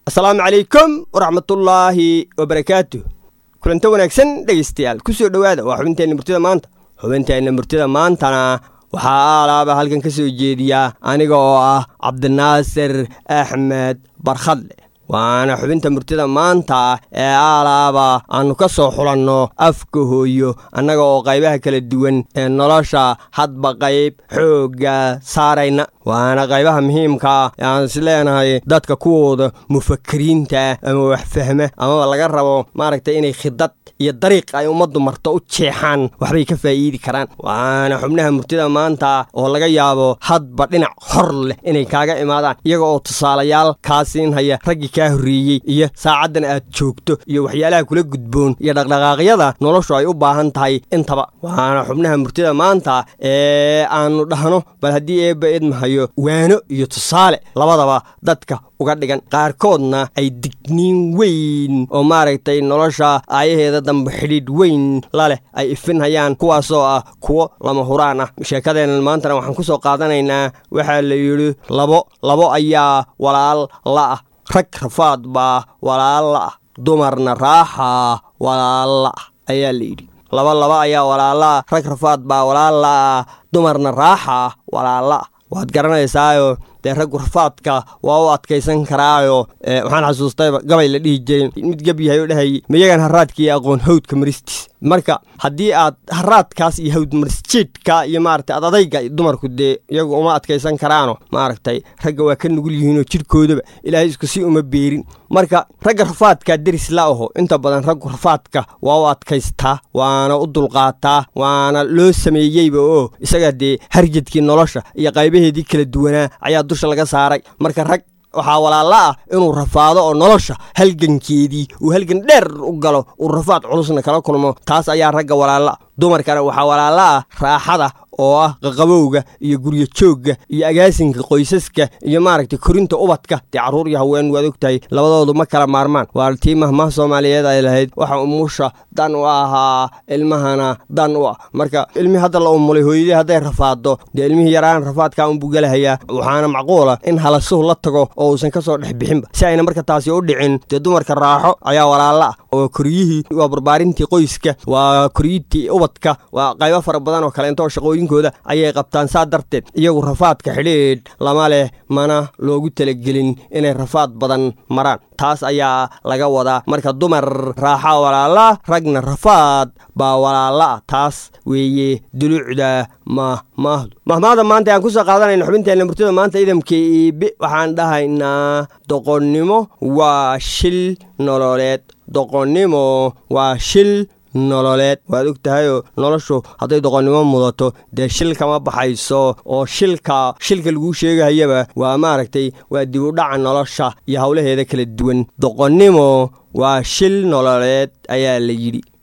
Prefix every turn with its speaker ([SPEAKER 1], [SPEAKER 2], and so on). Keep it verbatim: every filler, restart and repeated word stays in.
[SPEAKER 1] asalaamu calaykum waraxmatullaahi wabarakaatuh. kulanto wanaagsan dhegaystayaal, ku soo dhowaada waa xubinteenna murtida maanta. xubinteenna murtida maantana waxaa alaaba halkan ka soo jeediya aniga oo ah cabdinaasir axmed barkhadle. waana xubinta murtida maanta ee alaaba aanu ka soo xulanno afka hooyo annaga oo qaybaha kala duwan ee nolosha hadba qayb xoogga saarayna. waana qaybaha muhiimka ee aan is leenahay dadka kuwooda mufakiriinta ama wax fahma amaba laga rabo maaragtay inay khidad iyo dariiq ay ummaddu marto u jeexaan waxbay ka faa'iidi karaan. waana xubnaha murtida maanta oo laga yaabo hadba dhinac hor leh inay kaaga imaadaan iyaga oo tusaalayaal kaa siinhaya raggii kaa horreeyey iyo saacaddan aad joogto iyo waxyaalaha kula gudboon iyo dhaqdhaqaaqyada noloshu ay u baahan tahay intaba. waana xubnaha murtida maanta ee aanu dhahno bal haddii eebba idmahayo waano iyo tusaale labadaba dadka uga dhigan, qaarkoodna ay digniin weyn oo maaragtay nolosha aayaheeda dambe xidhiidh weyn la leh ay ifinhayaan, kuwaasoo ah kuwo lama huraan ah. sheekadeennan maantana waxaan ku soo qaadanaynaa waxaa la yidhi labo labo ayaa walaal la'ah, rag rafaad baa walaal la'ah, dumarna raaxa walaal la'ah ayaa la yidhi. laba laba ayaa walaalla'ah, rag rafaad baa walaal la'ah, dumarna raaxa walaal la'ah. waad garanaysaayo dee raggu rafaadka waa u adkaysan karaayo. waxaan xasuustayba gabay la dhihi jirin mid gab yahay oo dhahayy miyagan haraadka iyo aqoon hawdka maristiis. marka haddii aad haraadkaas iyo hawd marisjeedka iyo maaragtay adadayga dumarku dee iyagu uma adkaysan karaano maaragtay ragga waa ka nugul yihiinoo jidhkoodaba ilaahay isku si uma beerin. marka ragga rafaadka deris la aho inta badan raggu rafaadka waa u adkaystaa waana u dulqaataa waana loo sameeyeyba oo isaga dee harjadkii nolosha iyo qaybaheedii kala duwanaa ayaa dusha laga saaray. marka rag waxaa walaalla ah inuu rafaado oo nolosha halgankeedii uu halgan dheer u galo uu rafaad culusna kala kulmo, taas ayaa ragga walaalla. dumarkana waxaa walaalla ah raaxada oo ah qaqabowga iyo guryo joogga iyo agaasinka qoysaska iyo maaragtay korinta ubadka. dee carruur iyo haween waad og tahay labadoodu ma kala maarmaan. waa tii mahmaha soomaaliyeed ay lahayd waxa umusha dan u ahaa ilmahana dan u ah. marka ilmihii hadda la umulay hooyadii hadday rafaaddo dee ilmihii yaraan rafaadkaa unbuu gelahayaa. waxaana macquula in halasuhu la tago oo uusan ka soo dhex bixinba. si ayna marka taasi u dhicin dee dumarka raaxo ayaa walaalla ah oo koryihii waa barbaarintii qoyska, waa koryintii ubadka, waa qaybo fara badan oo kale intoo shaqooyin ayay qabtaan. saa darteed iyagu rafaadka xidhiidh lama leh mana loogu talagelin inay rafaad badan maraan. taas ayaa laga wadaa. marka dumar raaxa walaalla, ragna rafaad baa walaalla ah. taas weeye duluucda mahmaahdu. mahmaahda maanta ayaan ku soo qaadanayna xubinteenna murtida maanta idamka iibe waxaan dhahaynaa doqonnimo waa shil nololeed. doqonnimo waa shil nololeed. waad og tahayoo noloshu hadday doqonnimo mudato dee shil kama baxayso oo shilka shilka laguu sheegahayaba waa maaragtay waa dib u dhaca nolosha iyo howlaheeda kala duwan. doqonnimo waa shil nololeed ayaa la yidhi.